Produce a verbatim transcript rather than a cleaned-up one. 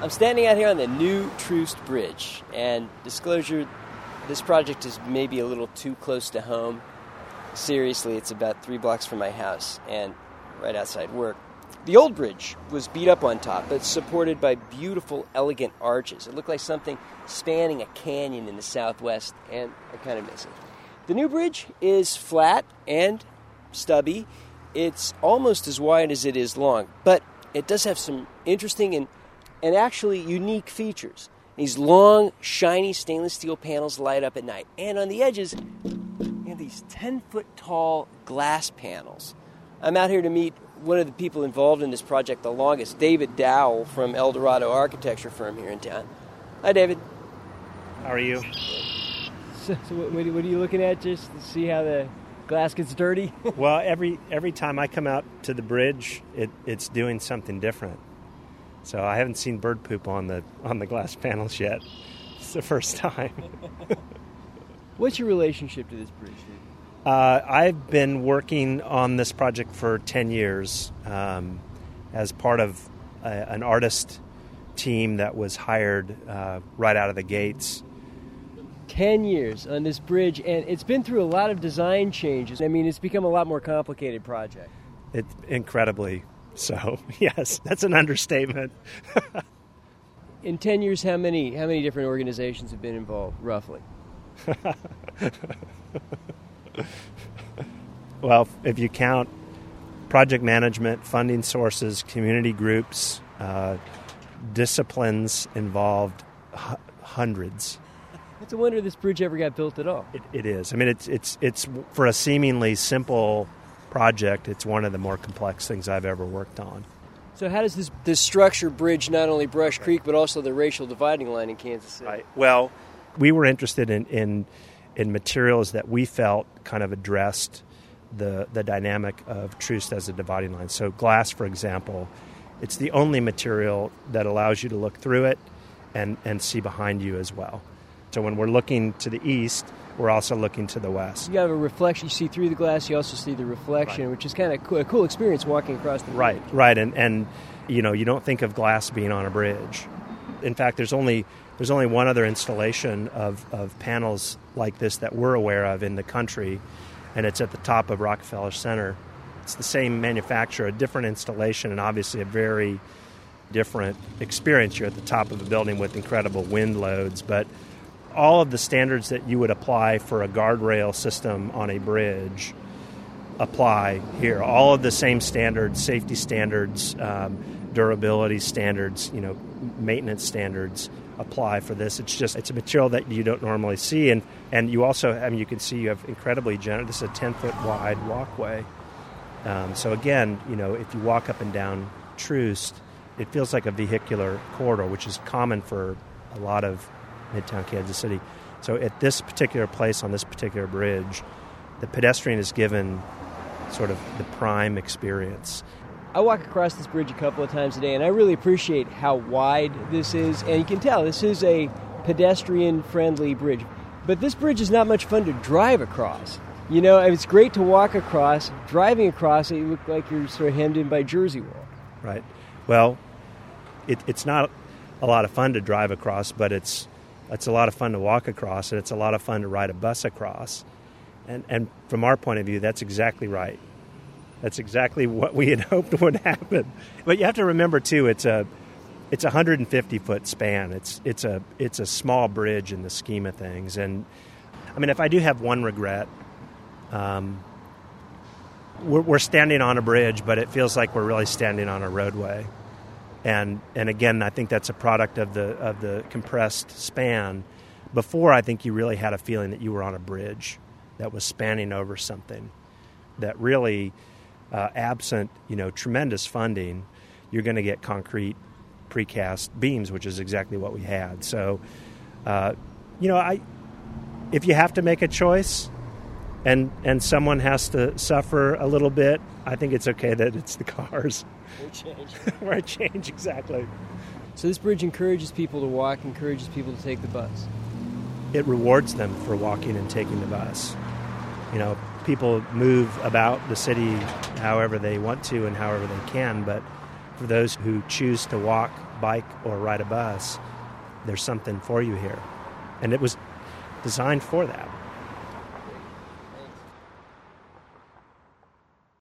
I'm standing out here on the new Troost Bridge, and disclosure, this project is maybe a little too close to home. Seriously, it's about three blocks from my house and right outside work. The old bridge was beat up on top, but supported by beautiful, elegant arches. It looked like something spanning a canyon in the southwest, and I kind of miss it. The new bridge is flat and stubby. It's almost as wide as it is long, but it does have some interesting and, and actually unique features. These long, shiny stainless steel panels light up at night, and on the edges, you have these ten-foot-tall glass panels. I'm out here to meet one of the people involved in this project the longest, David Dowell from El Dorado Architecture Firm here in town. Hi, David. How are you? So, so what, what are you looking at, just to see how the glass gets dirty? Well, every every time I come out to the bridge, it, it's doing something different. So I haven't seen bird poop on the on the glass panels yet. It's the first time. What's your relationship to this bridge, dude? Uh, I've been working on this project for ten years um, as part of a, an artist team that was hired uh, right out of the gates. Ten years on this bridge, and it's been through a lot of design changes. I mean, it's become a lot more complicated project. It's incredibly so. Yes, that's an understatement. In ten years, how many how many different organizations have been involved, roughly? Well, if you count project management, funding sources, community groups, uh, disciplines involved, h- hundreds. It's a wonder this bridge ever got built at all. It, it is. I mean, it's it's it's for a seemingly simple project, it's one of the more complex things I've ever worked on. So how does this this structure bridge not only Brush Creek but also the racial dividing line in Kansas City? Right. Well, we were interested in, in in materials that we felt kind of addressed the the dynamic of Troost as a dividing line. So glass, for example, it's the only material that allows you to look through it and, and see behind you as well. So when we're looking to the east, we're also looking to the west. You have a reflection. You see through the glass. You also see the reflection, right, which is kind of cool, a cool experience walking across the bridge. Right, right. And, and, you know, you don't think of glass being on a bridge. In fact, there's only there's only one other installation of, of panels like this that we're aware of in the country, and it's at the top of Rockefeller Center. It's the same manufacturer, a different installation, and obviously a very different experience. You're at the top of a building with incredible wind loads, but all of the standards that you would apply for a guardrail system on a bridge apply here. All of the same standards, safety standards, um, durability standards, you know, maintenance standards apply for this. It's just, it's a material that you don't normally see. And, and you also, I mean, you can see you have incredibly generous, this is a ten-foot wide walkway. Um, so again, you know, if you walk up and down Troost, it feels like a vehicular corridor, which is common for a lot of Midtown Kansas City. So at this particular place on this particular bridge, the pedestrian is given sort of the prime experience. I walk across this bridge a couple of times a day, and I really appreciate how wide this is. And you can tell this is a pedestrian-friendly bridge. But this bridge is not much fun to drive across. You know, it's great to walk across. Driving across it, you look like you're sort of hemmed in by Jersey Wall. Right. Well, it, it's not a lot of fun to drive across, but it's it's a lot of fun to walk across, and it's a lot of fun to ride a bus across. And and from our point of view, that's exactly right. That's exactly what we had hoped would happen. But you have to remember too, it's a it's a one hundred fifty foot span. It's it's a it's a small bridge in the scheme of things. And I mean, if I do have one regret, um, we're, we're standing on a bridge, but it feels like we're really standing on a roadway. And and again, I think that's a product of the of the compressed span. Before, I think you really had a feeling that you were on a bridge that was spanning over something that really, uh, absent, you know, tremendous funding, you're going to get concrete precast beams, which is exactly what we had. So, uh, you know, I if you have to make a choice and and someone has to suffer a little bit, I think it's okay that it's the cars. Or change. Or change, exactly. So this bridge encourages people to walk, encourages people to take the bus. It rewards them for walking and taking the bus. You know, people move about the city however they want to and however they can, but for those who choose to walk bike or ride a bus, there's something for you here. And it was designed for that.